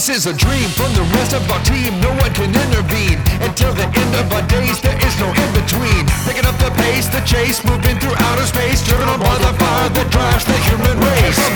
This is a dream from the rest of our team. No one can intervene. Until the end of our days, there is no in-between. Picking up the pace, the chase, moving through outer space, driven on by the fire that drives the human race.